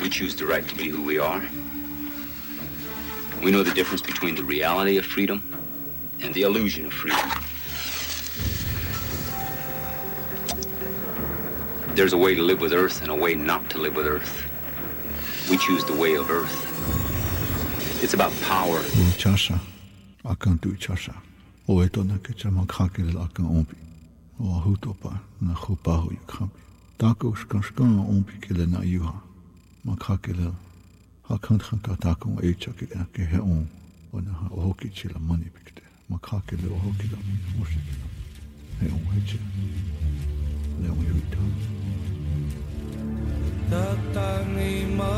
We choose the right to be who we are. We know the difference between the reality of freedom and the illusion of freedom. There's a way to live with Earth and a way not to live with Earth. We choose the way of Earth. It's about power. Chasha, akan tu chasha. O eto na ke chama khakil akan ompi. O hutopa na khupa hu yukhampi. Tako shkan ompi kele na yuha. Ma khakil hakan khanka tako echa ke he on. Ona ohoki chila mani pikte. Ma khakil ohoki la moshi. He on echa. Le on yuta. Tatangima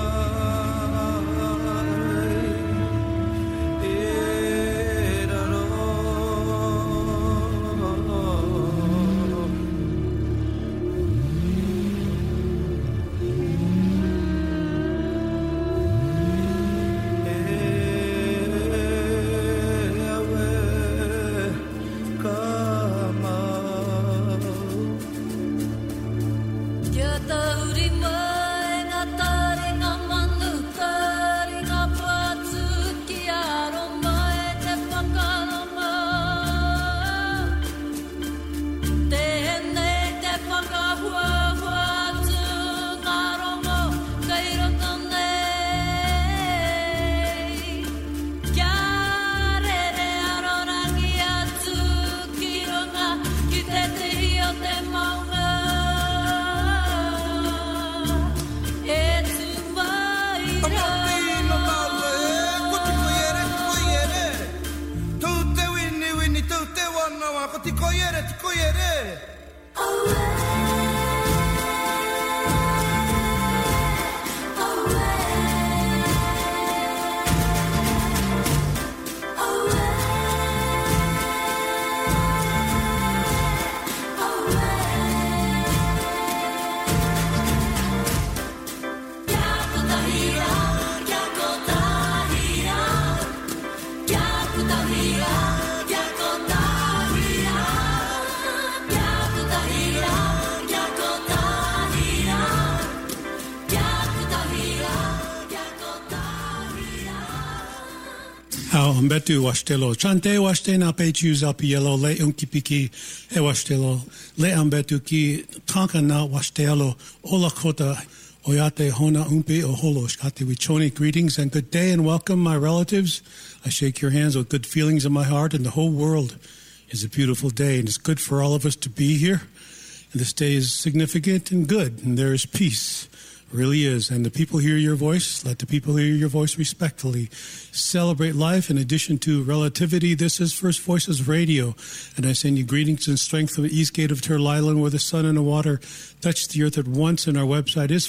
Betu washtelo chante washte na pechus up yellow le unkipiki e washtelo le ambetu ki tanka na washtelo ola kota oyate hona umpe oholosh kate wichoni. Greetings and good day and welcome, my relatives. I shake your hands with good feelings in my heart, and the whole world is a beautiful day, and it's good for all of us to be here. And this day is significant and good, and there is peace. Really is. And the people hear your voice. Let the people hear your voice respectfully. Celebrate life in addition to relativity. This is First Voices Radio, and I send you greetings and strength from the east gate of Turtle Island, where the sun and the water touch the earth at once, and our website is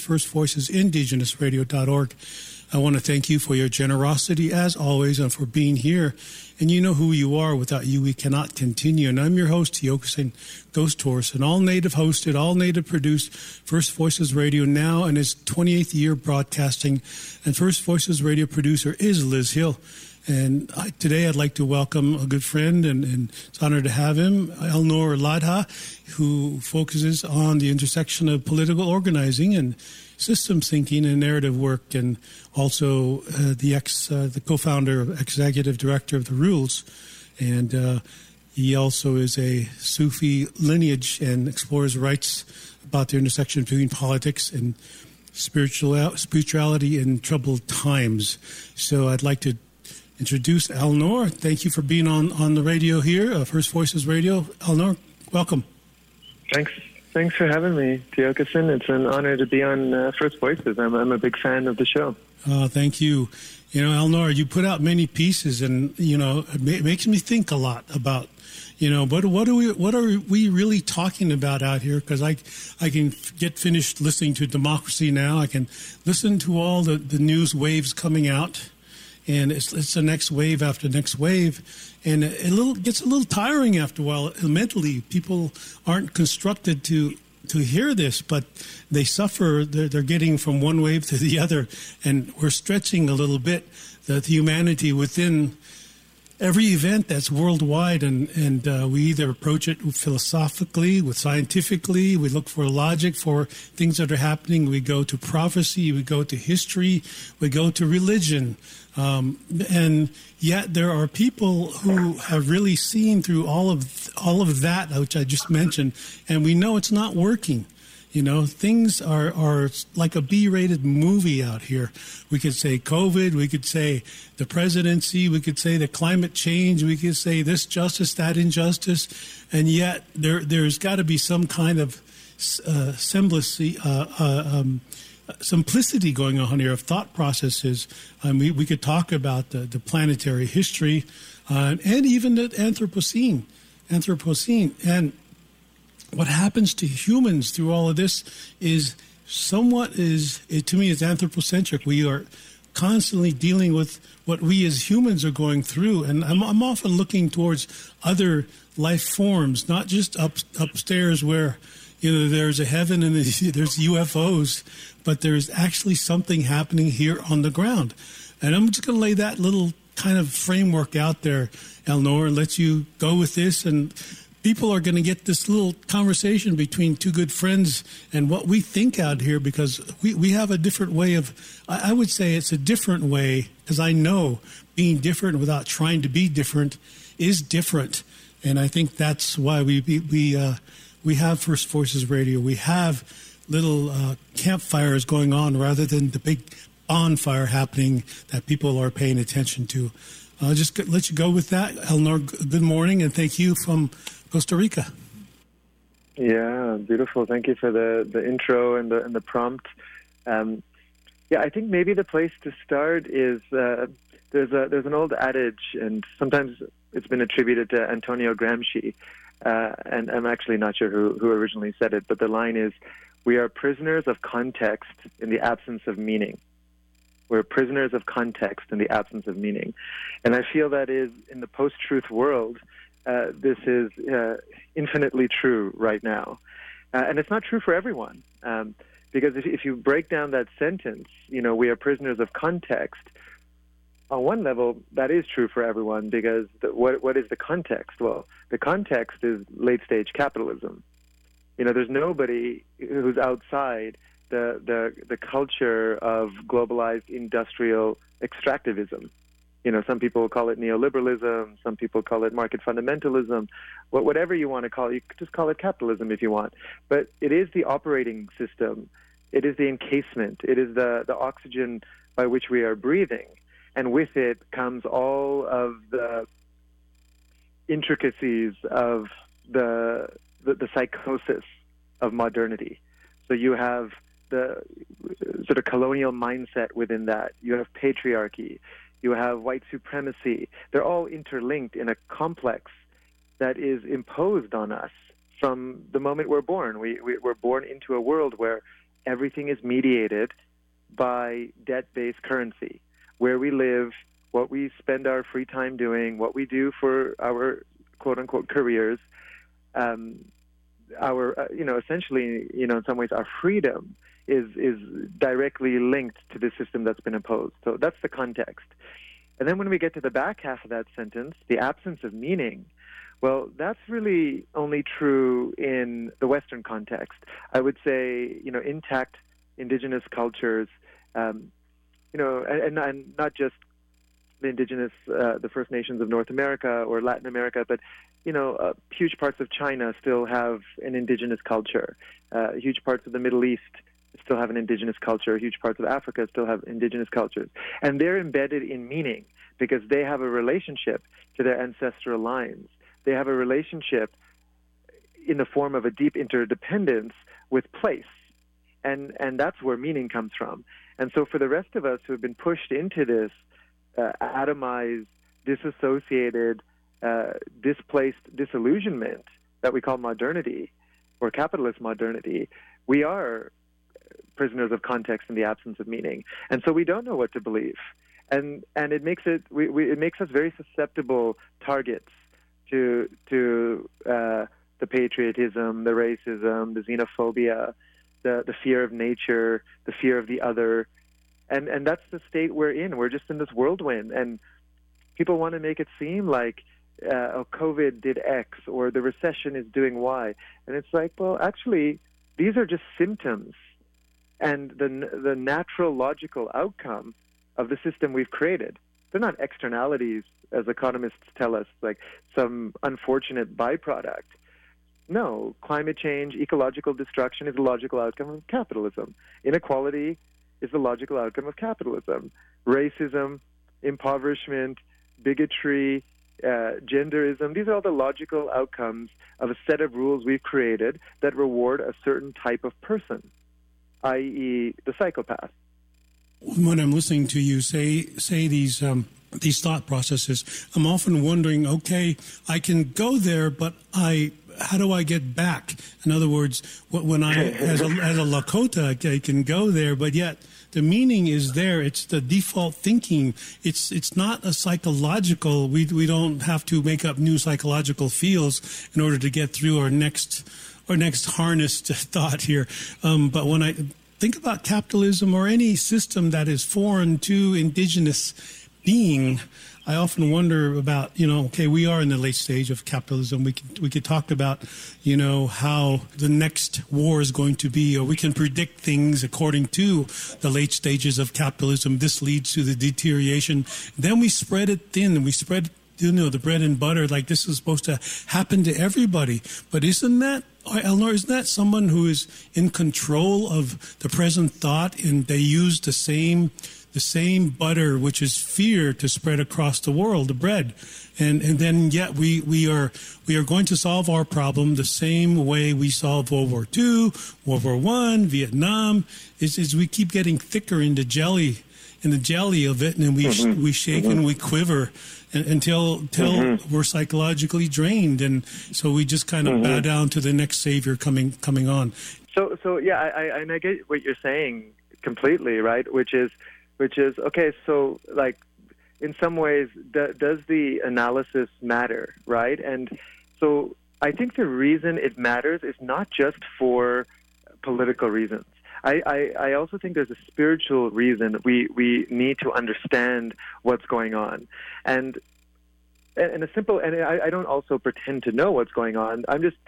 firstvoicesindigenousradio.org. I want to thank you for your generosity, as always, and for being here. And you know who you are. Without you, we cannot continue. And I'm your host, Tiokasin Ghost Horse, an all-native hosted, all-native produced First Voices Radio now in its 28th year broadcasting. And First Voices Radio producer is Liz Hill. And today I'd like to welcome a good friend, and it's an honor to have him, Elnor Ladha, who focuses on the intersection of political organizing and systems thinking and narrative work, and also the co-founder, executive director of The Rules. And he also is a Sufi lineage and explores rights about the intersection between politics and spirituality in troubled times. So I'd like to introduce Elnor. Thank you for being on the radio here, First Voices Radio. Elnor, welcome. Thanks for having me, Tiokasin. It's an honor to be on First Voices. I'm a big fan of the show. Thank you. You know, Elnor, you put out many pieces, and you know, it makes me think a lot about, you know, what are we really talking about out here? Because I can get finished listening to Democracy Now! I can listen to all the news waves coming out, and it's the next wave after next wave, and it gets a little tiring after a while. Mentally, people aren't constructed to hear this, but they suffer. They're getting from one wave to the other, and we're stretching a little bit the humanity within every event that's worldwide, and we either approach it philosophically, with scientifically, we look for logic for things that are happening, we go to prophecy, we go to history, we go to religion, and yet there are people who have really seen through all of that, which I just mentioned, and we know it's not working. You know, things are like a B-rated movie out here. We could say COVID, we could say the presidency, we could say the climate change, we could say this justice, that injustice, and yet there's got to be some kind of simplicity going on here of thought processes. We could talk about the planetary history and even the Anthropocene. And what happens to humans through all of this is to me, it's anthropocentric. We are constantly dealing with what we as humans are going through. And I'm often looking towards other life forms, not just upstairs where, you know, there's a heaven and there's UFOs, but there's actually something happening here on the ground. And I'm just going to lay that little kind of framework out there, Elnor, and let you go with this. And people are going to get this little conversation between two good friends and what we think out here, because we have a different way of, I would say it's a different way, because I know being different without trying to be different is different. And I think that's why we have First Voices Radio. We have little campfires going on rather than the big bonfire happening that people are paying attention to. I'll just let you go with that. Elnor, good morning, and thank you from Costa Rica. Yeah, beautiful. Thank you for the intro and the prompt. I think maybe the place to start is there's an old adage, and sometimes it's been attributed to Antonio Gramsci, and I'm actually not sure who originally said it, but the line is, "We are prisoners of context in the absence of meaning." We're prisoners of context in the absence of meaning. And I feel that is, in the post-truth world, this is infinitely true right now. And it's not true for everyone. Because if you break down that sentence, you know, we are prisoners of context, on one level, that is true for everyone, because what is the context? Well, the context is late-stage capitalism. You know, there's nobody who's outside the culture of globalized industrial extractivism. You know, some people call it neoliberalism, some people call it market fundamentalism, whatever you want to call it. You could just call it capitalism if you want. But it is the operating system. It is the encasement. It is the oxygen by which we are breathing. And with it comes all of the intricacies of the psychosis of modernity. So you have the sort of colonial mindset within that. You have patriarchy. You have white supremacy. They're all interlinked in a complex that is imposed on us from the moment we're born. We're born into a world where everything is mediated by debt-based currency, where we live, what we spend our free time doing, what we do for our quote-unquote careers, essentially, in some ways, our freedom is directly linked to the system that's been imposed. So that's the context. And then when we get to the back half of that sentence, the absence of meaning, well, that's really only true in the Western context. I would say, intact indigenous cultures, and not just the indigenous, the First Nations of North America or Latin America, but huge parts of China still have an indigenous culture. Huge parts of the Middle East still have an indigenous culture. Huge parts of Africa still have indigenous cultures. And they're embedded in meaning because they have a relationship to their ancestral lines. They have a relationship in the form of a deep interdependence with place. And that's where meaning comes from. And so for the rest of us who have been pushed into this atomized, disassociated, displaced disillusionment that we call modernity or capitalist modernity, we are prisoners of context in the absence of meaning. And so we don't know what to believe. And it makes it makes us very susceptible targets to the patriotism, the racism, the xenophobia, the fear of nature, the fear of the other. And that's the state we're in. We're just in this whirlwind. And people want to make it seem like COVID did X or the recession is doing Y. And it's like, well, actually, these are just symptoms. And the natural, logical outcome of the system we've created. They're not externalities, as economists tell us, like some unfortunate byproduct. No, climate change, ecological destruction is a logical outcome of capitalism. Inequality is the logical outcome of capitalism. Racism, impoverishment, bigotry, genderism, these are all the logical outcomes of a set of rules we've created that reward a certain type of person, i.e. the psychopath. When I'm listening to you say these thought processes, I'm often wondering, okay, I can go there, but how do I get back? In other words, when I, as a Lakota, I can go there, but yet the meaning is there. It's the default thinking. It's not a psychological. We don't have to make up new psychological fields in order to get through our next harnessed thought here. But when I think about capitalism or any system that is foreign to indigenous being, I often wonder about, okay, we are in the late stage of capitalism. We could talk about, how the next war is going to be, or we can predict things according to the late stages of capitalism. This leads to the deterioration. Then we spread it thin, and we spread, the bread and butter, like this is supposed to happen to everybody. But isn't that, Eleanor, isn't that someone who is in control of the present thought, and they use the same butter, which is fear, to spread across the world, the bread, and then yet we are going to solve our problem the same way we solved World War II, World War I, Vietnam. Is we keep getting thicker in the jelly of it, and we shake and we quiver until we're psychologically drained, and so we just kind of bow down to the next savior coming on. So yeah, I get what you're saying completely, right? Which is okay. So like, in some ways, does the analysis matter, right? And so I think the reason it matters is not just for political reasons. I also think there's a spiritual reason we need to understand what's going on, and a simple. And I don't also pretend to know what's going on. I'm just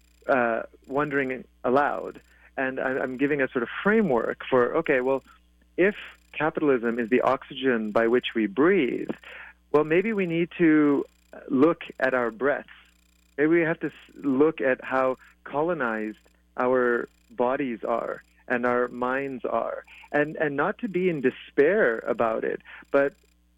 wondering aloud, and I'm giving a sort of framework for, okay, well, if capitalism is the oxygen by which we breathe, well, maybe we need to look at our breaths. Maybe we have to look at how colonized our bodies are and our minds are, and not to be in despair about it, but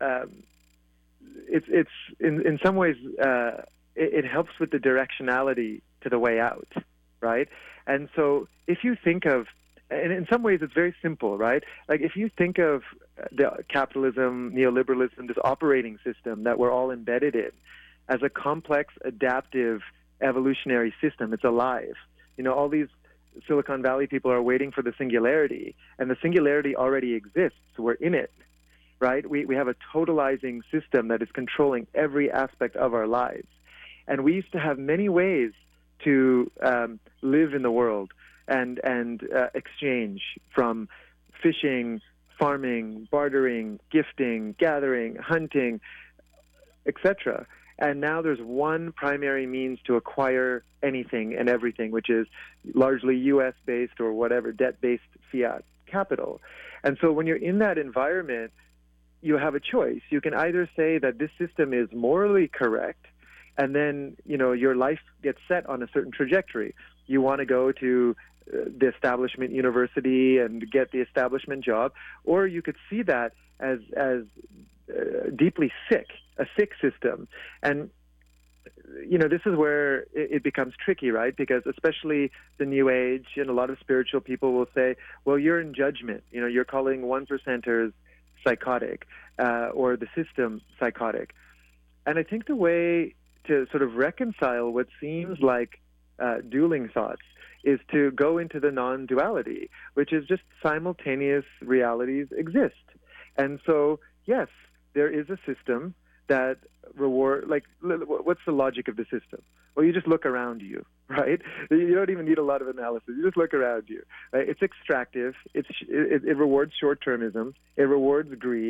it's in some ways it helps with the directionality to the way out, right? And so if you think of, and in some ways it's very simple, right? Like if you think of the capitalism, neoliberalism, this operating system that we're all embedded in as a complex, adaptive, evolutionary system, it's alive. All these Silicon Valley people are waiting for the singularity, and the singularity already exists. We're in it, right? We have a totalizing system that is controlling every aspect of our lives. And we used to have many ways to live in the world and exchange, from fishing, farming, bartering, gifting, gathering, hunting, etc. And now there's one primary means to acquire anything and everything, which is largely U.S.-based or whatever, debt-based fiat capital. And so when you're in that environment, you have a choice. You can either say that this system is morally correct, and then, your life gets set on a certain trajectory. You want to go to the establishment university and get the establishment job, or you could see that as deeply sick, a sick system. And this is where it becomes tricky, right? Because especially the New Age and a lot of spiritual people will say, well, you're in judgment. You're calling 1%ers psychotic, or the system psychotic. And I think the way to sort of reconcile what seems like dueling thoughts is to go into the non-duality, which is just simultaneous realities exist. And so, yes, there is a system that what's the logic of the system? Well, you just look around you, right? You don't even need a lot of analysis. You just look around you. Right? It's extractive. It rewards short-termism. It rewards greed.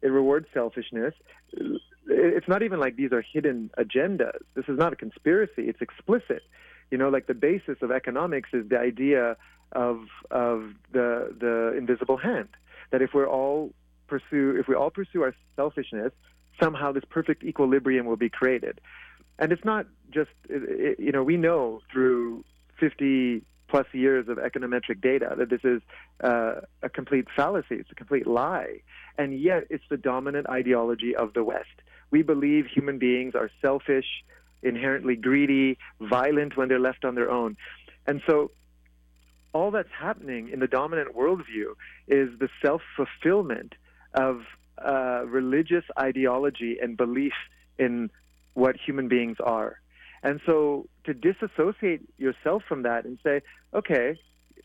It rewards selfishness. It's not even like these are hidden agendas. This is not a conspiracy. It's explicit. Like the basis of economics is the idea of the invisible hand. That if we all pursue our selfishness, somehow this perfect equilibrium will be created. And it's not just, we know through 50 plus years of econometric data that this is a complete fallacy. It's a complete lie. And yet it's the dominant ideology of the West. We believe human beings are selfish, inherently greedy, violent when they're left on their own. And so all that's happening in the dominant worldview is the self-fulfillment of religious ideology and belief in what human beings are. And so to disassociate yourself from that and say, okay,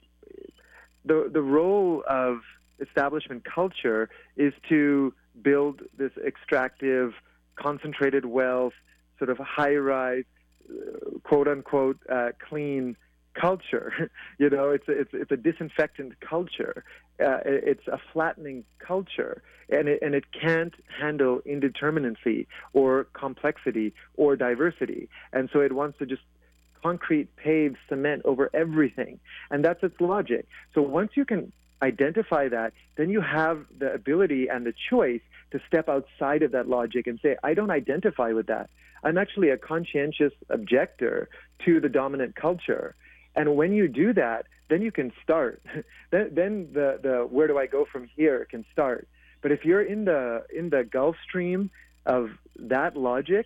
the role of establishment culture is to build this extractive, concentrated wealth, sort of high-rise, quote-unquote, clean culture. It's a disinfectant culture. It's a flattening culture, and it can't handle indeterminacy or complexity or diversity. And so it wants to just concrete, pave, cement over everything. And that's its logic. So once you can identify that, then you have the ability and the choice to step outside of that logic and say, I don't identify with that. I'm actually a conscientious objector to the dominant culture. And when you do that, then you can start. then the where do I go from here can start. But if you're in the Gulf Stream of that logic,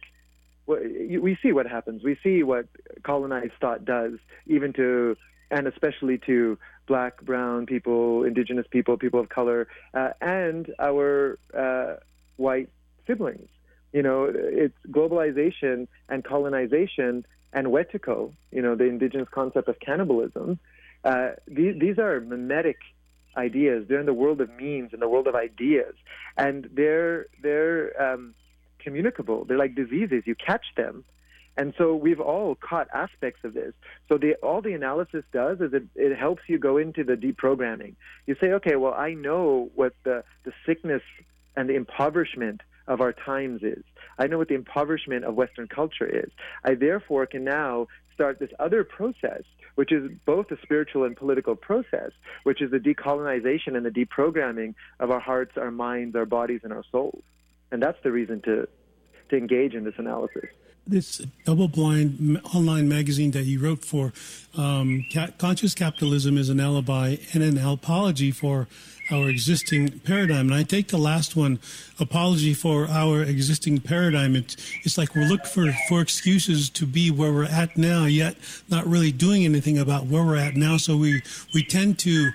we see what happens. We see what colonized thought does, even to, and especially to black, brown people, indigenous people, people of color, and our white siblings. It's globalization and colonization and Wetiko, the indigenous concept of cannibalism. These are mimetic ideas. They're in the world of memes, in the world of ideas, and they're communicable. They're like diseases. You catch them. And so we've all caught aspects of this. So all the analysis does is it helps you go into the deprogramming. You say, okay, well, I know what the sickness and the impoverishment of our times is. I know what the impoverishment of Western culture is. I therefore can now start this other process, which is both a spiritual and political process, which is the decolonization and the deprogramming of our hearts, our minds, our bodies, and our souls. And that's the reason to engage in this analysis. This double-blind online magazine that you wrote for, Conscious Capitalism is an alibi and an apology for our existing paradigm. And I take the last one, apology for our existing paradigm. It's like we're looking for excuses to be where we're at now, yet not really doing anything about where we're at now. So we tend to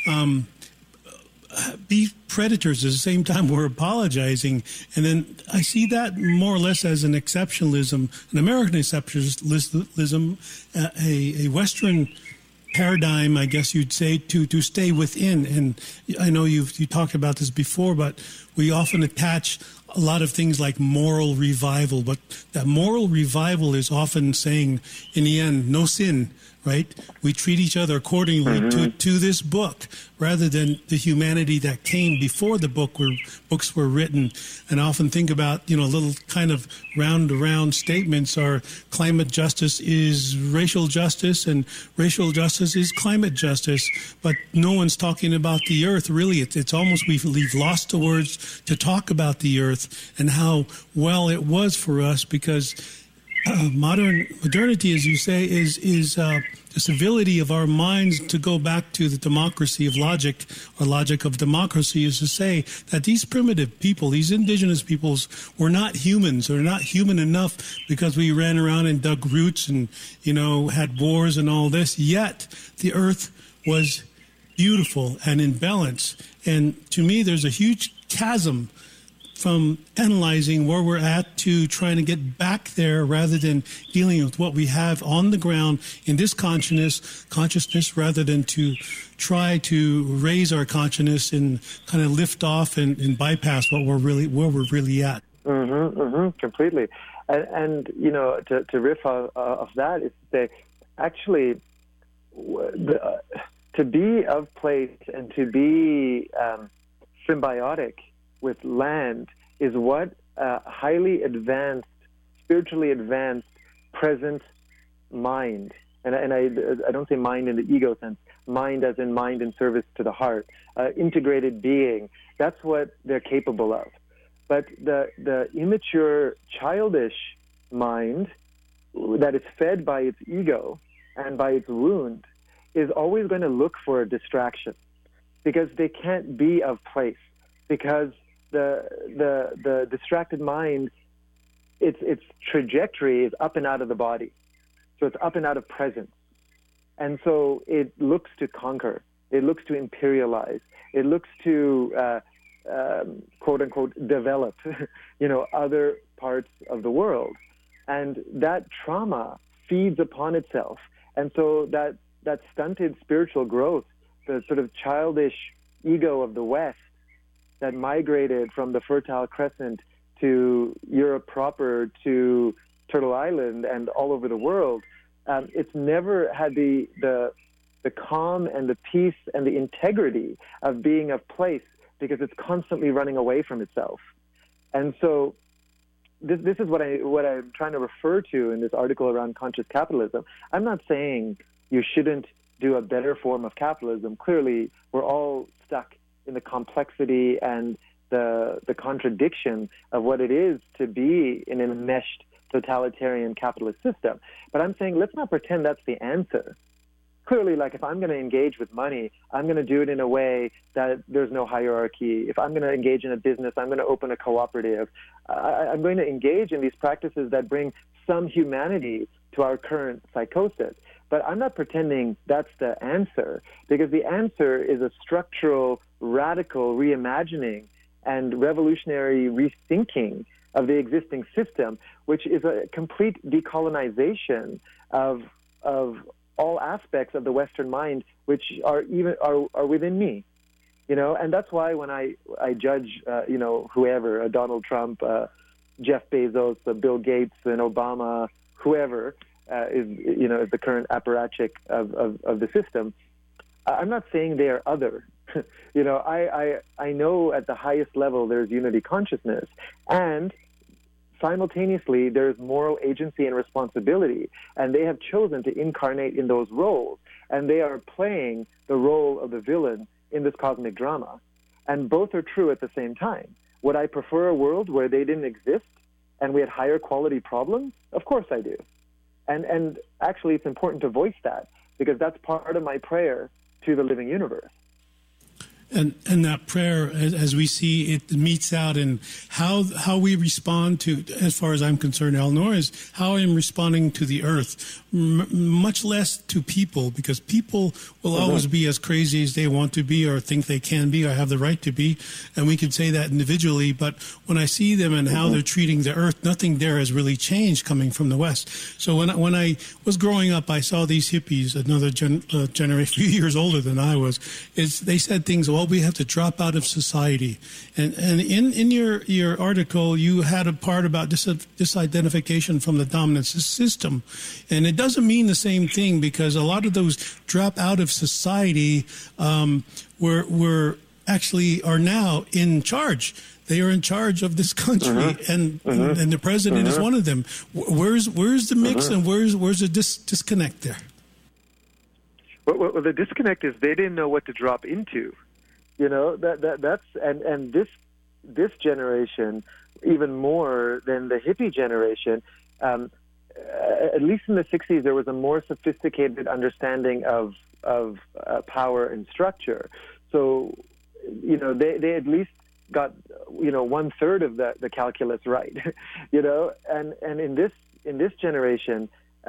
be predators at the same time we're apologizing. And then I see that more or less as an exceptionalism, an American exceptionalism, a Western paradigm, I guess you'd say, to stay within. And I know you talked about this before, but we often attach a lot of things like moral revival, but that moral revival is often saying, in the end, no sin, right? We treat each other accordingly to this book rather than the humanity that came before the books were written. And I often think about, little kind of round-around statements are climate justice is racial justice and racial justice is climate justice. But no one's talking about the earth. Really, it's almost we've lost the words to talk about the earth and how well it was for us because modernity, as you say, is the civility of our minds to go back to the democracy of logic, or logic of democracy, is to say that these primitive people, these indigenous peoples, were not humans. They're not human enough because we ran around and dug roots and, had wars and all this. Yet the earth was beautiful and in balance. And to me, there's a huge chasm from analyzing where we're at to trying to get back there rather than dealing with what we have on the ground in this consciousness rather than to try to raise our consciousness and kind of lift off and bypass where we're really at. Completely. And to riff off that is to say, actually, to be of place and to be symbiotic with land is what a highly advanced, spiritually advanced, present mind, and I don't say mind in the ego sense, mind as in mind in service to the heart, integrated being, that's what they're capable of. But the immature, childish mind that is fed by its ego and by its wound is always going to look for a distraction, because they can't be of place, because the distracted mind, its trajectory is up and out of the body. So it's up and out of presence. And so it looks to conquer. It looks to imperialize. It looks to, quote unquote, develop, other parts of the world. And that trauma feeds upon itself. And so that stunted spiritual growth, the sort of childish ego of the West that migrated from the Fertile Crescent to Europe proper, to Turtle Island, and all over the world, it's never had the calm and the peace and the integrity of being of place, because it's constantly running away from itself. And so this is what I'm trying to refer to in this article around conscious capitalism. I'm not saying you shouldn't do a better form of capitalism. Clearly, we're all stuck in the complexity and the contradiction of what it is to be in an enmeshed totalitarian capitalist system. But I'm saying let's not pretend that's the answer. Clearly, like, if I'm going to engage with money, I'm going to do it in a way that there's no hierarchy. If I'm going to engage in a business, I'm going to open a cooperative. I'm going to engage in these practices that bring some humanity to our current psychosis. But I'm not pretending that's the answer, because the answer is a structural, radical reimagining and revolutionary rethinking of the existing system, which is a complete decolonization of all aspects of the Western mind, which are within me, and that's why when I judge, whoever, Donald Trump, Jeff Bezos, Bill Gates, and Obama, whoever is the current apparatchik of the system, I'm not saying they are other. I know at the highest level there's unity consciousness, and simultaneously, there's moral agency and responsibility, and they have chosen to incarnate in those roles, and they are playing the role of the villain in this cosmic drama. And both are true at the same time. Would I prefer a world where they didn't exist and we had higher quality problems? Of course I do. And actually, it's important to voice that, because that's part of my prayer to the living universe. And that prayer, as we see, it meets out in how we respond to, as far as I'm concerned, Eleanor, is how I'm responding to the earth, much less to people, because people will always be as crazy as they want to be or think they can be or have the right to be. And we can say that individually. But when I see them and how they're treating the earth, nothing there has really changed coming from the West. So when I was growing up, I saw these hippies, another generation, a few years older than I was, they said things, well, we have to drop out of society. And in your article, you had a part about disidentification from the dominant system. And it doesn't mean the same thing, because a lot of those drop out of society were actually are now in charge. They are in charge of this country, and the president is one of them. Where's the mix, and where's the disconnect there? Well, the disconnect is they didn't know what to drop into. That's and this generation, even more than the hippie generation, at least in the 60s, there was a more sophisticated understanding of power and structure. So, they at least got 1/3 of the calculus right, and in this generation.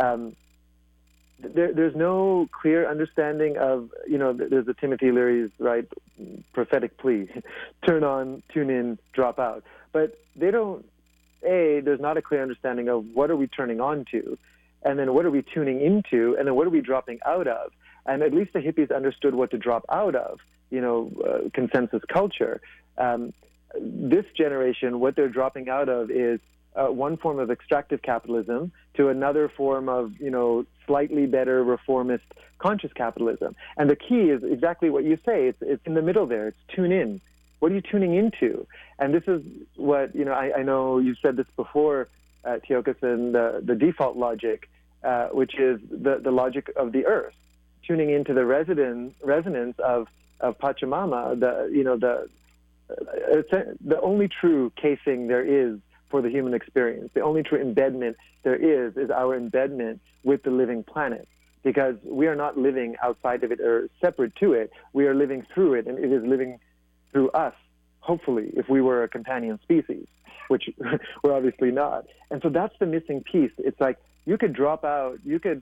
There's no clear understanding of, there's a Timothy Leary's, right, prophetic plea, tune in, drop out. But they don't, there's not a clear understanding of what are we turning on to, and then what are we tuning into, and then what are we dropping out of. And at least the hippies understood what to drop out of, consensus culture. This generation, what they're dropping out of is one form of extractive capitalism to another form of, slightly better reformist conscious capitalism. And the key is exactly what you say. It's in the middle there. It's tune in. What are you tuning into? And this is what, I know you've said this before, Tiokasin, the default logic, which is the logic of the earth, tuning into the resonance of Pachamama, the only true casing there is for the human experience. The only true embedment there is our embedment with the living planet, because we are not living outside of it or separate to it. We are living through it, and it is living through us, hopefully, if we were a companion species, which we're obviously not. And so that's the missing piece. It's like you could drop out, you could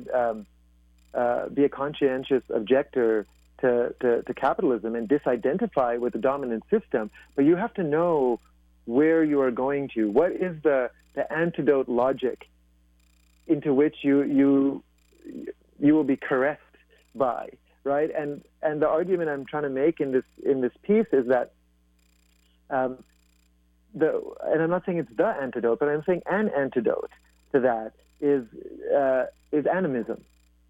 be a conscientious objector to capitalism and disidentify with the dominant system, but you have to know where you are going to. What is the antidote logic into which you will be caressed by, right? And the argument I'm trying to make in this piece is that and I'm not saying it's the antidote, but I'm saying an antidote to that is animism.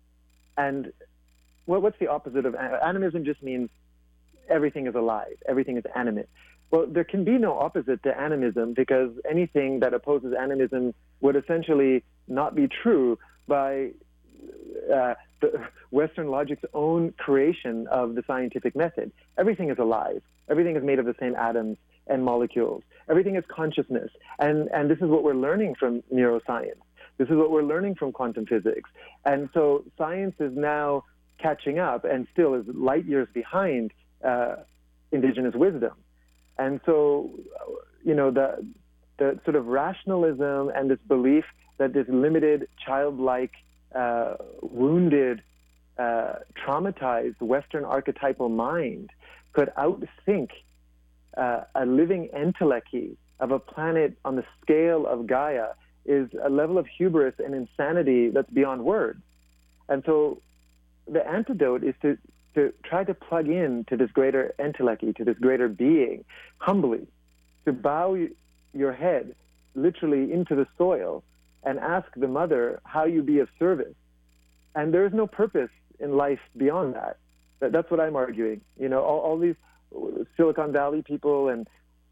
And what's the opposite of animism? Just means everything is alive, everything is animate. Well, there can be no opposite to animism, because anything that opposes animism would essentially not be true by the Western logic's own creation of the scientific method. Everything is alive. Everything is made of the same atoms and molecules. Everything is consciousness. And this is what we're learning from neuroscience. This is what we're learning from quantum physics. And so science is now catching up and still is light years behind indigenous wisdom. And so, the sort of rationalism and this belief that this limited, childlike, wounded, traumatized Western archetypal mind could outthink a living entelechy of a planet on the scale of Gaia is a level of hubris and insanity that's beyond words. And so the antidote is to try to plug in to this greater entelechy, to this greater being, humbly, to bow your head literally into the soil and ask the mother how you be of service. And there is no purpose in life beyond that. That's what I'm arguing. All these Silicon Valley people, and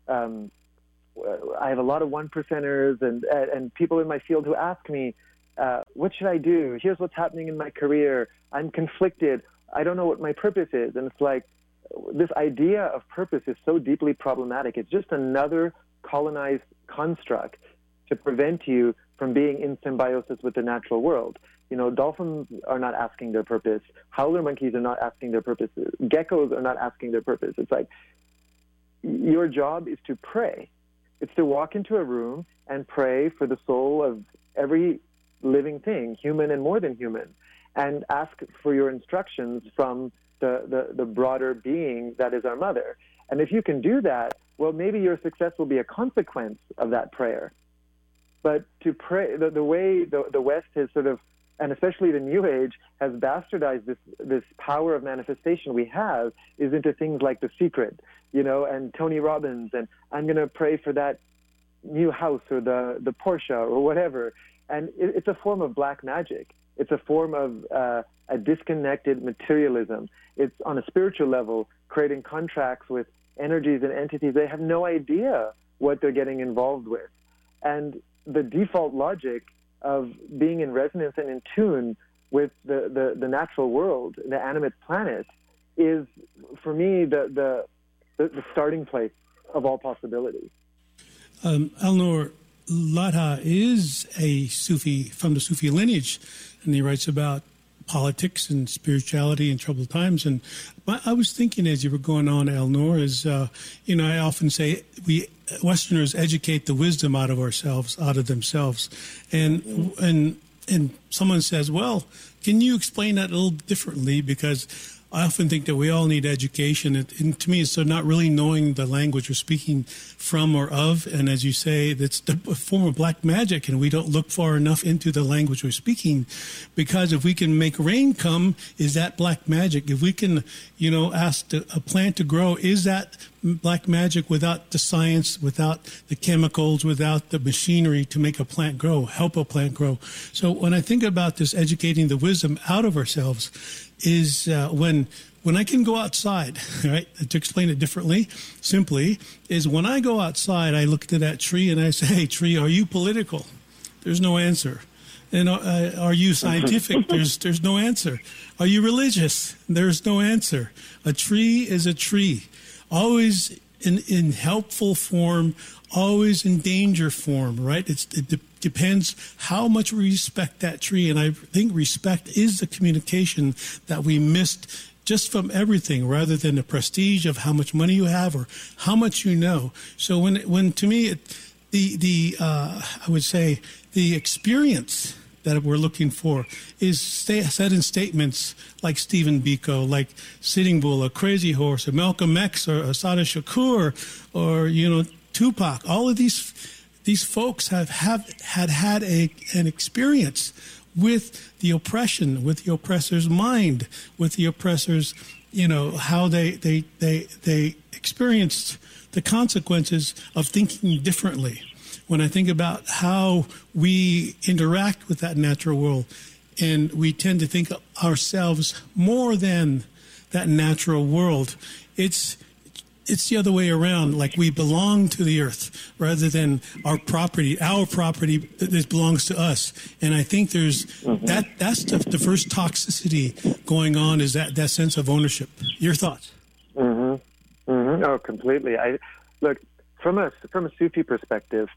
I have a lot of 1%ers and people in my field who ask me, what should I do? Here's what's happening in my career. I'm conflicted. I don't know what my purpose is. And it's like, this idea of purpose is so deeply problematic. It's just another colonized construct to prevent you from being in symbiosis with the natural world. Dolphins are not asking their purpose. Howler monkeys are not asking their purposes. Geckos are not asking their purpose. It's like, your job is to pray. It's to walk into a room and pray for the soul of every living thing, human and more than human, and ask for your instructions from the broader being that is our mother. And if you can do that, well, maybe your success will be a consequence of that prayer. But to pray, the way the West has sort of, and especially the New Age, has bastardized this power of manifestation we have is into things like The Secret, and Tony Robbins, and I'm going to pray for that new house or the Porsche or whatever. And it's a form of black magic. It's a form of a disconnected materialism. It's on a spiritual level, creating contracts with energies and entities. They have no idea what they're getting involved with. And the default logic of being in resonance and in tune with the natural world, the animate planet, is, for me, the starting place of all possibility. Alnor, Ladha is a Sufi, from the Sufi lineage, and he writes about politics and spirituality in troubled times. And I was thinking as you were going on, Alnor, is, I often say we Westerners educate the wisdom out of ourselves, out of themselves. And someone says, well, can you explain that a little differently? Because I often think that we all need education. And to me, it's not really knowing the language we're speaking from or of. And as you say, it's a form of black magic, and we don't look far enough into the language we're speaking. Because if we can make rain come, is that black magic? If we can, ask a plant to grow, is that black magic without the science, without the chemicals, without the machinery to make a plant grow, help a plant grow? So when I think about this educating the wisdom out of ourselves, is when I can go outside, right? To explain it differently, simply, is when I go outside, I look to that tree and I say, hey, tree, are you political? There's no answer. And are you scientific? There's no answer. Are you religious? There's no answer. A tree is a tree, always in helpful form, always in danger form, right? It depends how much we respect that tree. And I think respect is the communication that we missed just from everything, rather than the prestige of how much money you have or how much you know. So when to me, I would say the experience that we're looking for is said in statements like Stephen Biko, like Sitting Bull, or Crazy Horse, or Malcolm X, or Assata Shakur, or Tupac. All of these folks have had an experience with the oppression, with the oppressor's mind, with the oppressor's, how they experienced the consequences of thinking differently. When I think about how we interact with that natural world, and we tend to think of ourselves more than that natural world, it's the other way around. Like we belong to the earth rather than our property that belongs to us. And I think there's that's the first toxicity going on, is that sense of ownership. Your thoughts? Oh, completely. Look, from a Sufi perspective,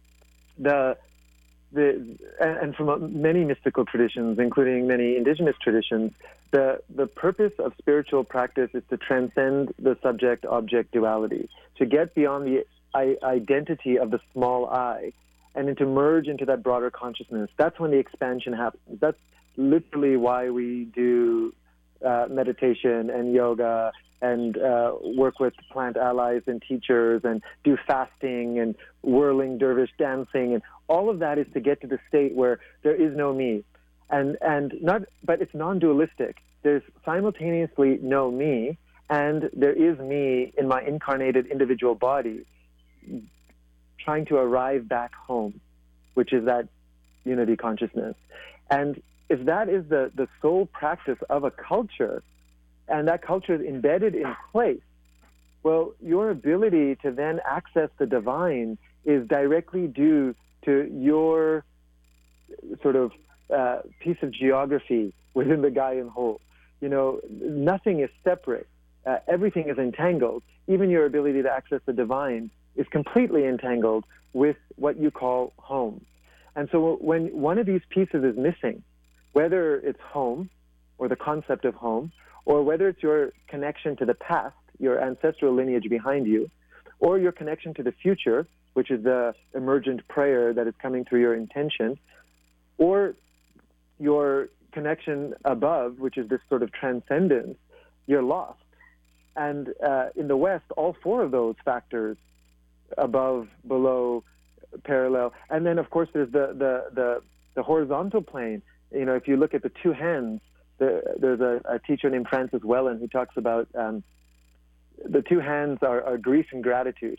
and from many mystical traditions, including many indigenous traditions, the purpose of spiritual practice is to transcend the subject-object duality, to get beyond the identity of the small I, and to merge into that broader consciousness. That's when the expansion happens. That's literally why we do meditation and yoga and work with plant allies and teachers and do fasting and whirling dervish dancing, and all of that is to get to the state where there is no me, but it's non-dualistic. There's simultaneously no me, and there is me in my incarnated individual body, trying to arrive back home, which is that unity consciousness. And if that is the sole practice of a culture, and that culture is embedded in place, well, your ability to then access the divine is directly due to your sort of piece of geography within the Gaian whole. Nothing is separate. Everything is entangled. Even your ability to access the divine is completely entangled with what you call home. And so when one of these pieces is missing, whether it's home or the concept of home, or whether it's your connection to the past, your ancestral lineage behind you, or your connection to the future, which is the emergent prayer that is coming through your intention, or your connection above, which is this sort of transcendence, you're lost. And in the West, all four of those factors, above, below, parallel, and then of course there's the horizontal plane. If you look at the two hands, there's a teacher named Francis Wellen who talks about the two hands are grief and gratitude.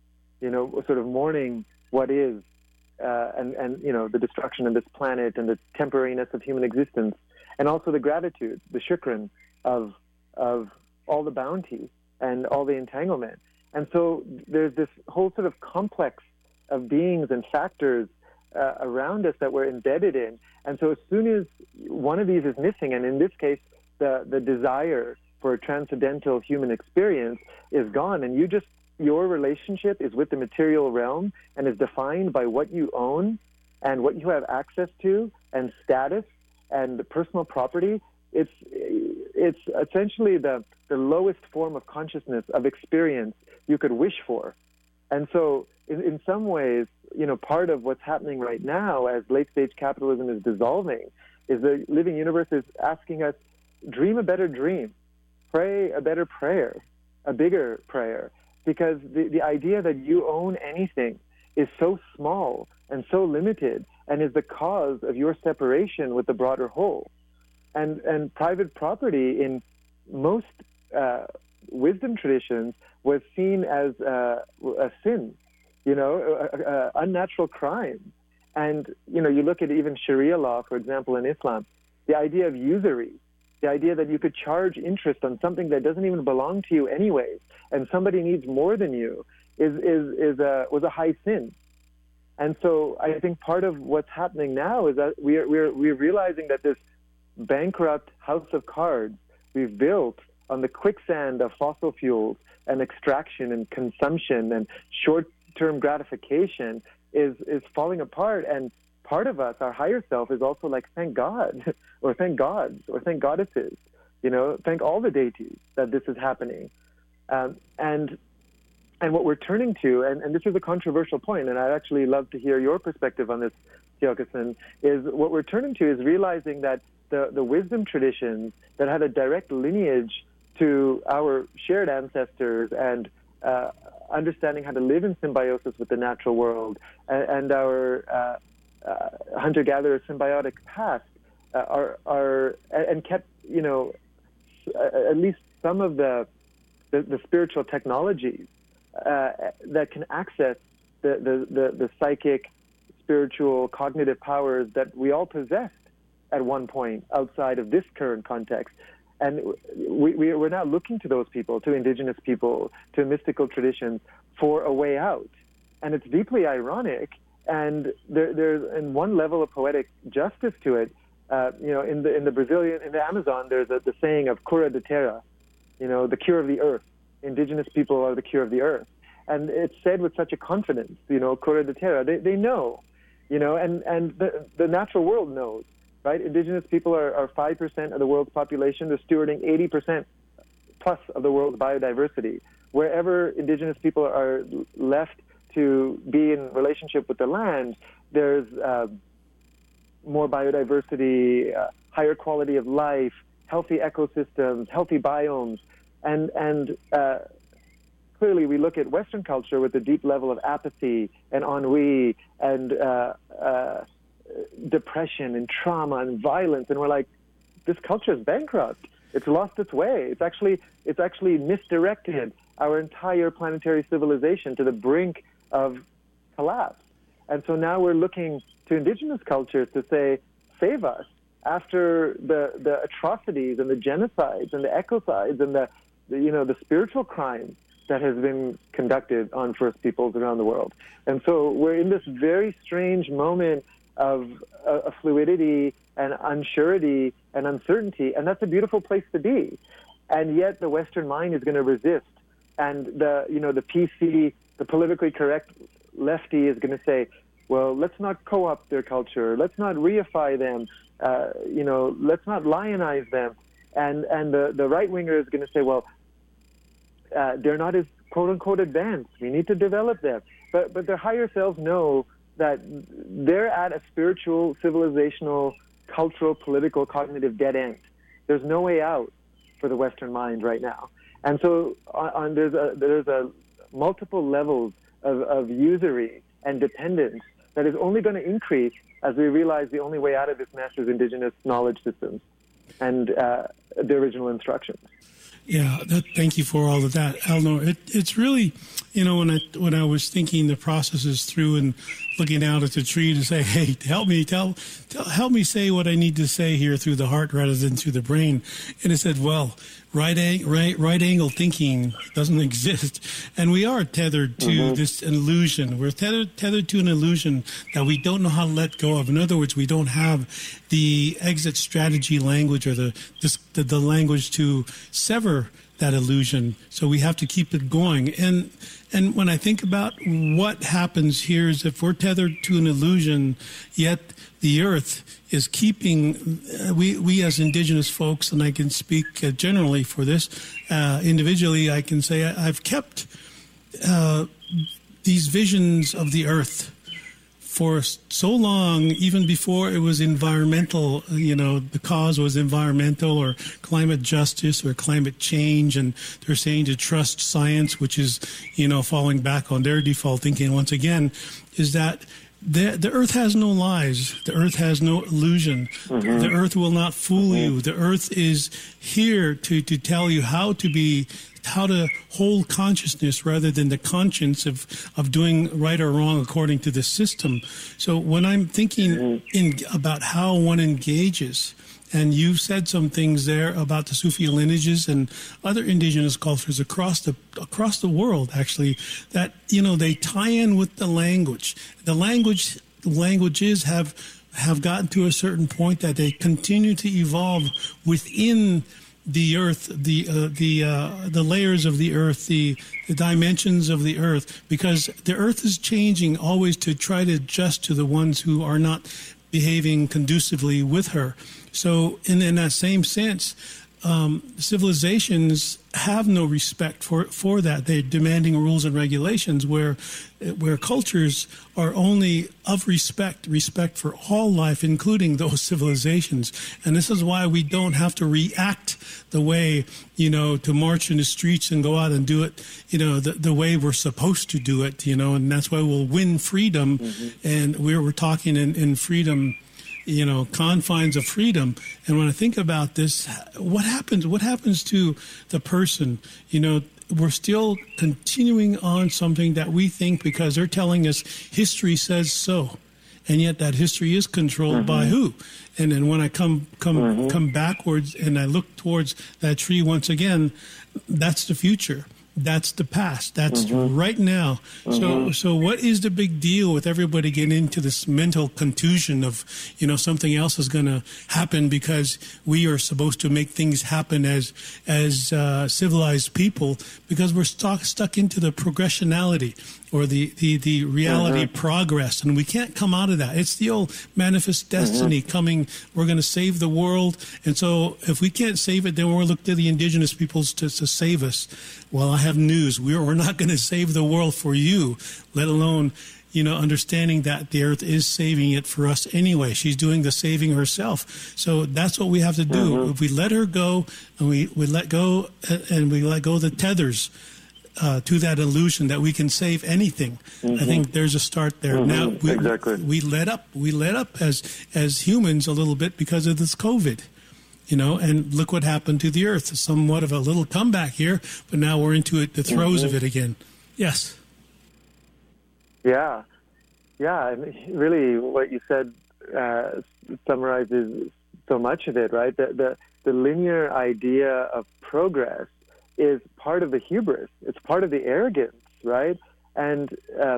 Sort of mourning what is, and the destruction of this planet and the temporariness of human existence, and also the gratitude, the shukran of all the bounty and all the entanglement. And so there's this whole sort of complex of beings and factors around us that we're embedded in. And so as soon as one of these is missing, and in this case, the desire for a transcendental human experience is gone, and your relationship is with the material realm and is defined by what you own and what you have access to and status and personal property, it's essentially the lowest form of consciousness, of experience you could wish for. And so in some ways, part of what's happening right now as late-stage capitalism is dissolving is the living universe is asking us, dream a better dream, pray a better prayer, a bigger prayer, because the idea that you own anything is so small and so limited and is the cause of your separation with the broader whole. And private property in most wisdom traditions was seen as a sin, unnatural crime. And, you look at even Sharia law, for example, in Islam, the idea of usury the idea that you could charge interest on something that doesn't even belong to you anyways, and somebody needs more than you, was a high sin. And so I think part of what's happening now is that we're realizing that this bankrupt house of cards we've built on the quicksand of fossil fuels and extraction and consumption and short-term gratification is falling apart. And part of us, our higher self, is also like, thank God, or thank gods, or thank goddesses, thank all the deities that this is happening. And what we're turning to, and this is a controversial point, and I'd actually love to hear your perspective on this, Tiokasin, is what we're turning to is realizing that the wisdom traditions that had a direct lineage to our shared ancestors and understanding how to live in symbiosis with the natural world and our hunter-gatherer symbiotic past and kept, at least some of the spiritual technologies that can access the psychic, spiritual, cognitive powers that we all possessed at one point outside of this current context. And we're now looking to those people, to indigenous people, to mystical traditions for a way out. And it's deeply ironic, and there's in one level of poetic justice to it. In the Amazon, there's the saying of cura de terra, the cure of the earth. Indigenous people are the cure of the earth. And it's said with such a confidence, cura de terra. They know, and the natural world knows, right? Indigenous people are 5% of the world's population. They're stewarding 80% plus of the world's biodiversity. Wherever indigenous people are left to be in relationship with the land, there's more biodiversity, higher quality of life, healthy ecosystems, healthy biomes. And clearly we look at Western culture with a deep level of apathy and ennui and depression and trauma and violence, and we're like, this culture is bankrupt. It's lost its way. It's actually misdirected our entire planetary civilization to the brink of collapse. And so now we're looking to indigenous cultures to say, save us after the atrocities and the genocides and the ecocides and the spiritual crimes that has been conducted on First Peoples around the world. And so we're in this very strange moment of fluidity and unsurety and uncertainty, and that's a beautiful place to be. And yet the Western mind is going to resist, and the PC, the politically correct lefty, is going to say, well, let's not co-opt their culture, let's not reify them, let's not lionize them, and the right winger is going to say, well, they're not as quote unquote advanced. We need to develop them, but their higher selves know that they're at a spiritual, civilizational, cultural, political, cognitive dead end. There's no way out for the Western mind right now. And so there's a multiple levels of usury and dependence that is only going to increase as we realize the only way out of this mess is indigenous knowledge systems and the original instructions. Yeah, thank you for all of that, Elnor. It's really, when I was thinking the processes through and looking out at the tree to say, hey, help me say what I need to say here through the heart rather than through the brain. And it said, well, right angle thinking doesn't exist. And we are tethered to this illusion. We're tethered to an illusion that we don't know how to let go of. In other words, we don't have the exit strategy language or the language to sever that illusion. So we have to keep it going. And when I think about what happens here is if we're tethered to an illusion, yet the earth is keeping, we as indigenous folks, and I can speak generally for this, individually, I can say I've kept these visions of the earth for so long, even before it was environmental, the cause was environmental or climate justice or climate change, and they're saying to trust science, which is, falling back on their default thinking once again, is that the earth has no lies. The earth has no illusion. Mm-hmm. The earth will not fool you. The earth is here to tell you how to hold consciousness rather than the conscience of doing right or wrong according to the system. So when I'm thinking about how one engages And you've said some things there about the Sufi lineages and other indigenous cultures across the world, actually, that, they tie in with the language. The languages have gotten to a certain point that they continue to evolve within the earth, the layers of the earth, the dimensions of the earth, because the earth is changing always to try to adjust to the ones who are not behaving conducively with her. So in that same sense, civilizations have no respect for that. They're demanding rules and regulations where cultures are only of respect for all life, including those civilizations. And this is why we don't have to react the way, to march in the streets and go out and do it, the way we're supposed to do it, and that's why we'll win freedom. Mm-hmm. And we're talking in freedom, confines of freedom. And when I think about this, what happens to the person? We're still continuing on something that we think because they're telling us history says so. And yet that history is controlled by who? And then when I come backwards and I look towards that tree once again, that's the future. That's the past. That's right now. So what is the big deal with everybody getting into this mental contusion of, something else is going to happen because we are supposed to make things happen as civilized people, because we're stuck into the progressionality or the reality progress, and we can't come out of that. It's the old manifest destiny coming. We're going to save the world, and so if we can't save it, then we'll look to the indigenous peoples to save us. Well, I have news. We're not going to save the world for you, let alone, understanding that the earth is saving it for us anyway. She's doing the saving herself. So that's what we have to do. If we let her go and we let go and we let go the tethers to that illusion that we can save anything, I think there's a start there. Now we let up as humans a little bit because of this COVID. And look what happened to the earth. Somewhat of a little comeback here, but now we're into it, the throes of it again. Yes. Yeah. And really what you said summarizes so much of it, right? The linear idea of progress is part of the hubris. It's part of the arrogance, right? And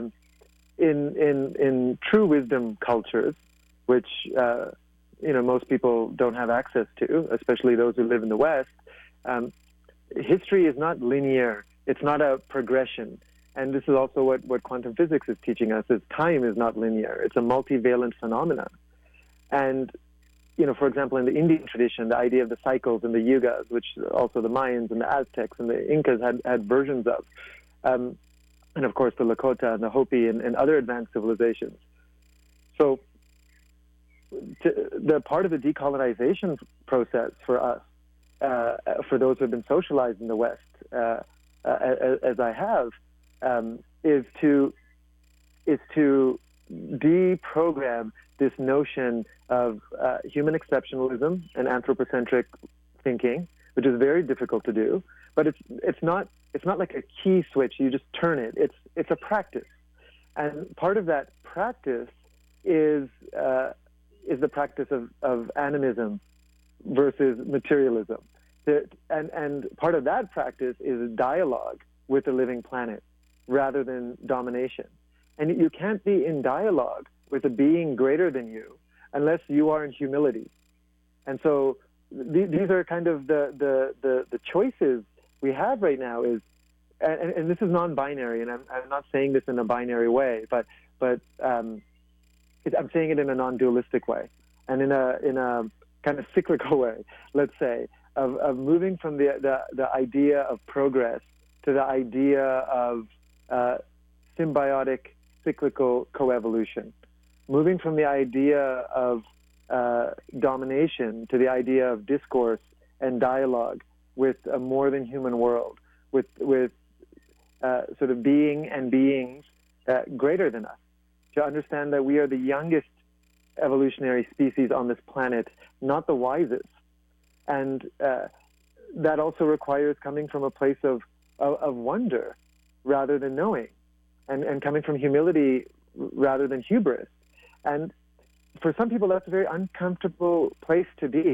in true wisdom cultures, which most people don't have access to, especially those who live in the West, history is not linear. It's not a progression. And this is also what quantum physics is teaching us, is time is not linear. It's a multivalent phenomenon. And, for example, in the Indian tradition, the idea of the cycles and the yugas, which also the Mayans and the Aztecs and the Incas had versions of, and of course the Lakota and the Hopi and other advanced civilizations. So the part of the decolonization process for us, for those who have been socialized in the West, as I have, is to deprogram this notion of human exceptionalism and anthropocentric thinking, which is very difficult to do. But it's not like a key switch. You just turn it. It's a practice, and part of that practice is the practice of animism versus materialism. And part of that practice is dialogue with the living planet rather than domination. And you can't be in dialogue with a being greater than you unless you are in humility. And so these are kind of the choices we have right now is, and this is non-binary, and I'm not saying this in a binary way, but I'm saying it in a non-dualistic way, and in a kind of cyclical way, let's say, of moving from the idea of progress to the idea of symbiotic cyclical coevolution, moving from the idea of domination to the idea of discourse and dialogue with a more than human world, with sort of being and beings greater than us, to understand that we are the youngest evolutionary species on this planet, not the wisest. And that also requires coming from a place of wonder rather than knowing, and coming from humility rather than hubris. And for some people, that's a very uncomfortable place to be,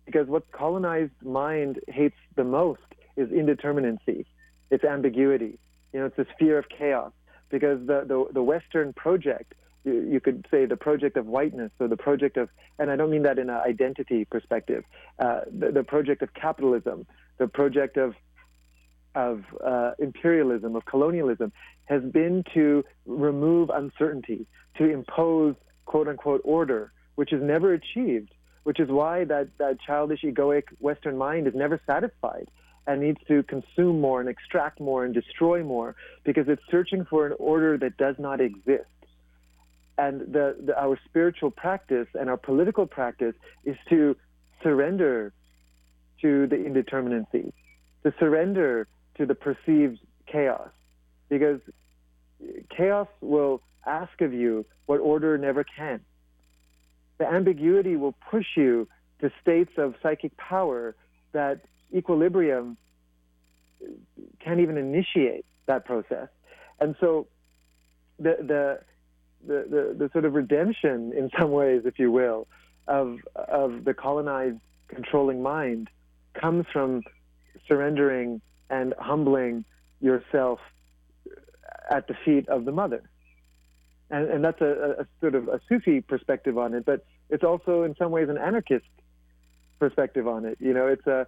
Because what colonized mind hates the most is indeterminacy. It's ambiguity. It's this fear of chaos. Because the Western project, you could say the project of whiteness, or the project of, and I don't mean that in an identity perspective, the project of capitalism, the project of imperialism, of colonialism, has been to remove uncertainty, to impose quote-unquote order, which is never achieved, which is why that childish, egoic Western mind is never satisfied and needs to consume more and extract more and destroy more, because it's searching for an order that does not exist. And our spiritual practice and our political practice is to surrender to the indeterminacy, to surrender to the perceived chaos, because chaos will ask of you what order never can. The ambiguity will push you to states of psychic power that equilibrium can't even initiate that process. And so the sort of redemption, in some ways, if you will, of the colonized controlling mind comes from surrendering and humbling yourself at the feet of the mother. And that's a sort of a Sufi perspective on it, but it's also in some ways an anarchist perspective on it. It's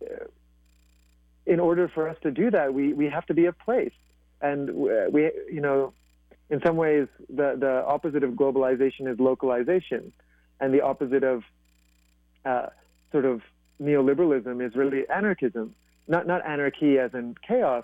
in order for us to do that, we have to be a place. And we in some ways, the opposite of globalization is localization, and the opposite of sort of neoliberalism is really anarchism. Not anarchy as in chaos,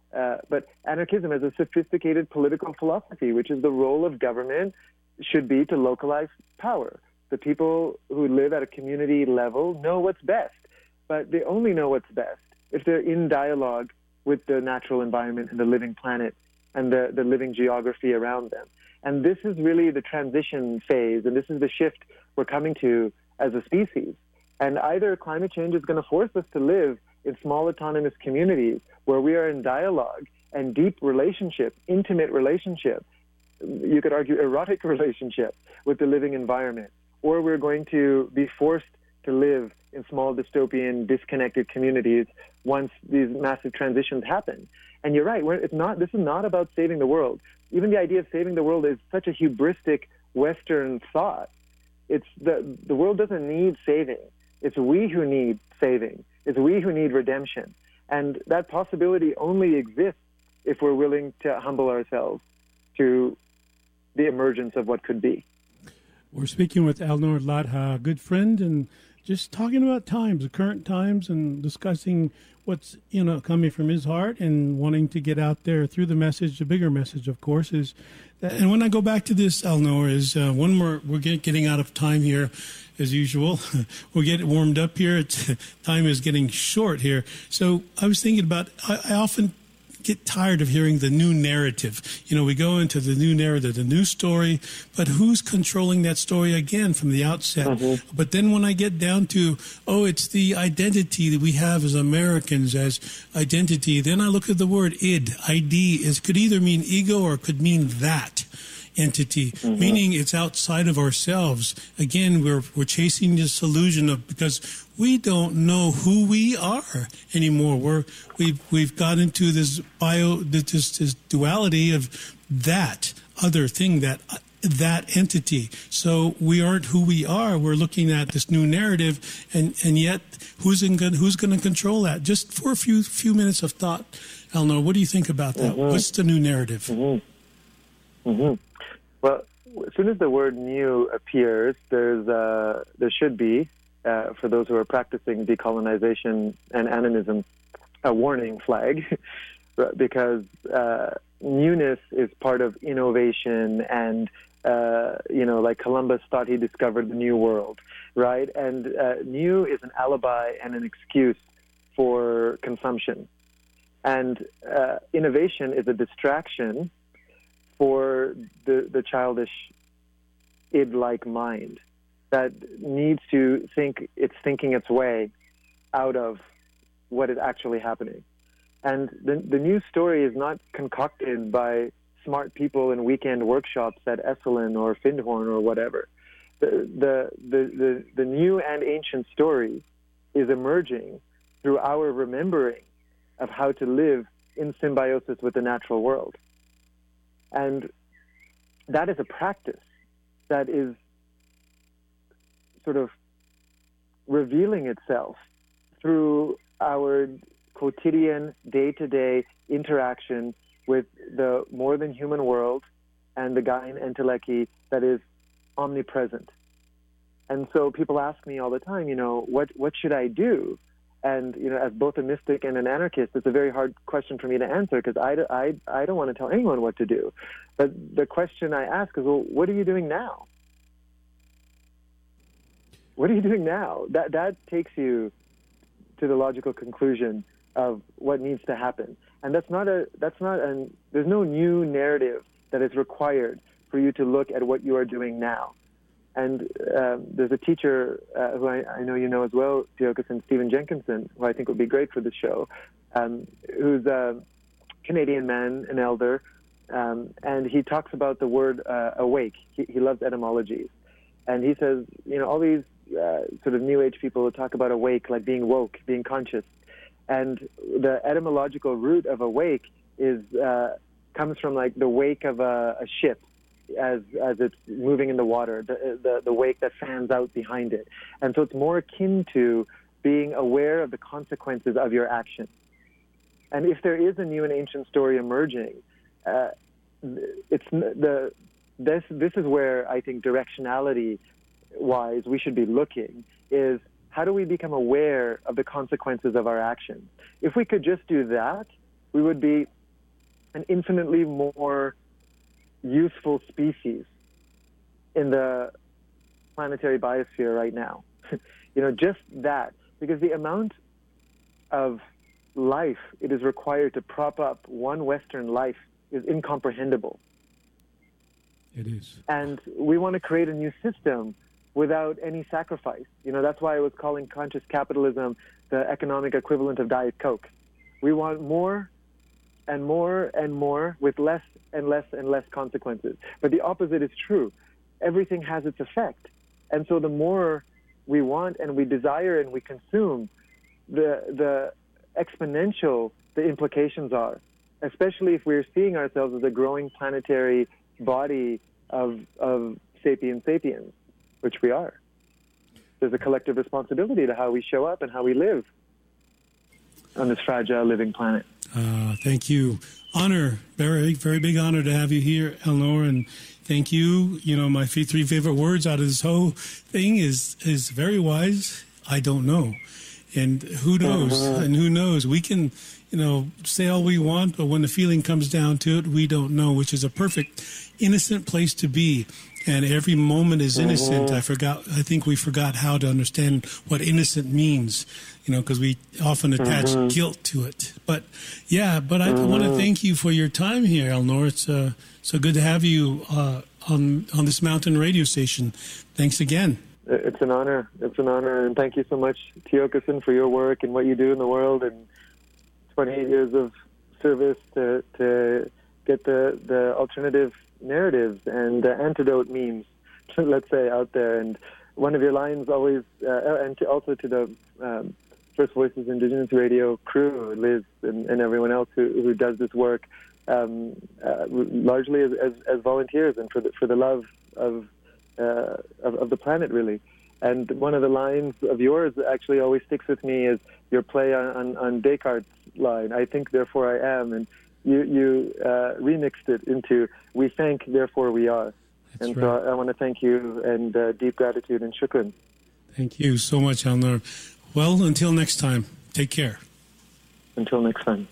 but anarchism as a sophisticated political philosophy, which is the role of government should be to localize power. The people who live at a community level know what's best, but they only know what's best if they're in dialogue with the natural environment and the living planet and the living geography around them. And this is really the transition phase, and this is the shift we're coming to as a species. And either climate change is going to force us to live in small autonomous communities where we are in dialogue and deep relationship, intimate relationship, you could argue erotic relationship with the living environment, or we're going to be forced to live in small dystopian, disconnected communities once these massive transitions happen. And you're right, this is not about saving the world. Even the idea of saving the world is such a hubristic Western thought. It's the world doesn't need saving. It's we who need saving. It's we who need redemption. And that possibility only exists if we're willing to humble ourselves to the emergence of what could be. We're speaking with Elnor Latha, a good friend, and just talking about times, the current times, and discussing what's coming from his heart and wanting to get out there through the message. The bigger message, of course, is that, and when I go back to this, Elnor, is one more. We're getting out of time here, as usual. We'll get warmed up here. Time is getting short here. So I was thinking about. I often get tired of hearing the new narrative. We go into the new narrative, the new story, but who's controlling that story again from the outset? Mm-hmm. But then when I get down to, it's the identity that we have as Americans as identity, then I look at the word id, ID, could either mean ego or could mean that entity, mm-hmm. meaning it's outside of ourselves. Again, we're chasing this illusion of, because we don't know who we are anymore. We've got into this this duality of that other thing, that entity. So we aren't who we are. We're looking at this new narrative, and yet who's going to control that? Just for a few minutes of thought, Elnor, what do you think about that? Mm-hmm. What's the new narrative? Mm-hmm. Mm-hmm. Well, as soon as the word new appears, there should be, for those who are practicing decolonization and animism, a warning flag, because newness is part of innovation, and like Columbus thought he discovered the new world, right? And new is an alibi and an excuse for consumption, and innovation is a distraction for the childish id-like mind that needs to think it's thinking its way out of what is actually happening. And the new story is not concocted by smart people in weekend workshops at Esalen or Findhorn or whatever. The new and ancient story is emerging through our remembering of how to live in symbiosis with the natural world. And that is a practice that is sort of revealing itself through our quotidian, day-to-day interaction with the more than human world and the Gaian Entelechy that is omnipresent. And so people ask me all the time, what should I do? And, as both a mystic and an anarchist, it's a very hard question for me to answer because I don't want to tell anyone what to do. But the question I ask is, well, what are you doing now? What are you doing now? That takes you to the logical conclusion of what needs to happen. And there's no new narrative that is required for you to look at what you are doing now. And there's a teacher who I know you know as well, Tiokasin, Stephen Jenkinson, who I think would be great for the show, who's a Canadian man, an elder, and he talks about the word awake. He loves etymologies. And he says, all these sort of New Age people talk about awake, like being woke, being conscious. And the etymological root of awake comes from like the wake of a ship as it's moving in the water, the wake that fans out behind it. And so it's more akin to being aware of the consequences of your action. And if there is a new and ancient story emerging, this is where I think directionality-wise we should be looking, is how do we become aware of the consequences of our actions? If we could just do that, we would be an infinitely more useful species in the planetary biosphere right now. Just that. Because the amount of life it is required to prop up one Western life is incomprehensible. It is. And we want to create a new system without any sacrifice. That's why I was calling conscious capitalism the economic equivalent of Diet Coke. We want more and more and more with less and less and less consequences. But the opposite is true. Everything has its effect. And so the more we want and we desire and we consume, the exponential the implications are, especially if we're seeing ourselves as a growing planetary body of sapiens sapiens, which we are. There's a collective responsibility to how we show up and how we live on this fragile living planet. Thank you. Honor, very, very big honor to have you here, Eleanor, and thank you. My three favorite words out of this whole thing is very wise. I don't know. And who knows? And who knows? We can, say all we want, but when the feeling comes down to it, we don't know, which is a perfect, innocent place to be. And every moment is innocent. I think we forgot how to understand what innocent means, because we often attach guilt to it. But I want to thank you for your time here, Eleanor. It's so good to have you on this mountain radio station. Thanks again. It's an honor. And thank you so much, Tiokasin, for your work and what you do in the world, and 28 years of service to get the alternative narratives and antidote memes, let's say, out there. And one of your lines always, and also to the First Voices Indigenous Radio crew, Liz and everyone else who does this work, largely as volunteers and for the love of the planet, really. And one of the lines of yours actually always sticks with me is your play on Descartes' line, "I think, therefore I am," and you remixed it into "we think, therefore we are." That's and right. So I want to thank you and deep gratitude and shukran. Thank you so much, Eleanor. Well, until next time, take care. Until next time.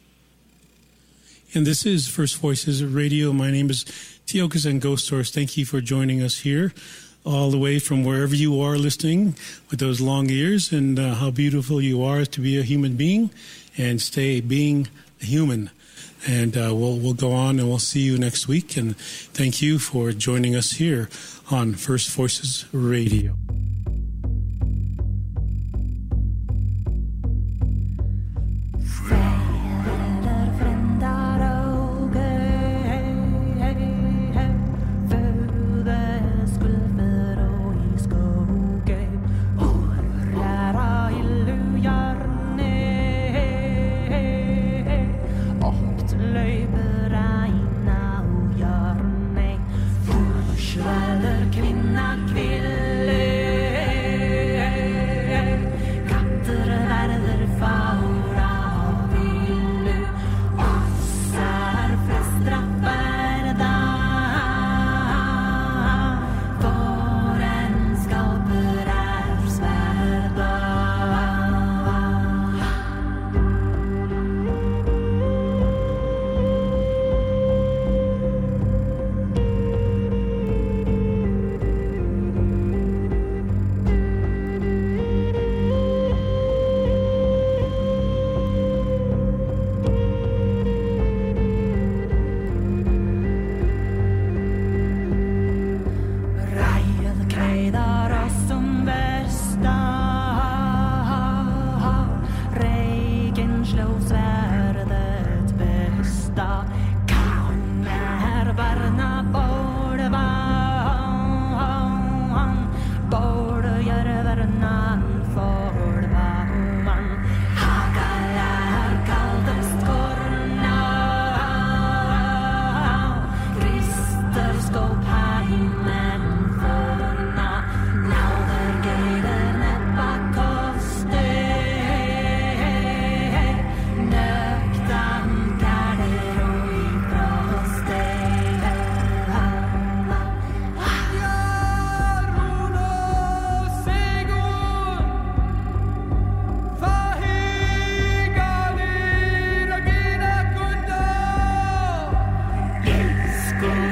And this is First Voices Radio. My name is Tiokasin Ghost Horse. Thank you for joining us here, all the way from wherever you are listening with those long ears, and how beautiful you are to be a human being and stay being human. And we'll go on and we'll see you next week. And thank you for joining us here on First Voices Radio. Skuld för och i skog, och lära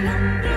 Number